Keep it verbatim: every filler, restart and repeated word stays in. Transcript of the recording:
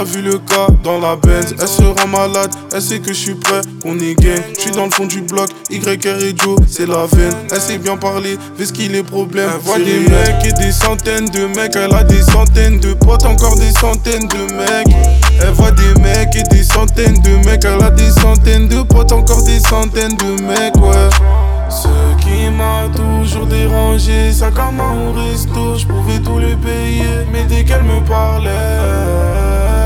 a vu le cas dans la Benz. Elle se rend malade, elle sait que je suis prêt, qu'on est gang. Je suis dans le fond du bloc, Y R et Joe, c'est la veine. Elle sait bien parler, fait ce qu'il est problème. Elle voit des mecs et des centaines de mecs. Elle a des centaines de potes, encore des centaines de mecs. Elle voit des mecs et des centaines de mecs. Elle a des centaines de potes, encore des centaines de mecs, ouais. Ce qui m'a toujours dérangé, sac à main au resto, je pouvais tout le payer. Mais dès qu'elle me parlait,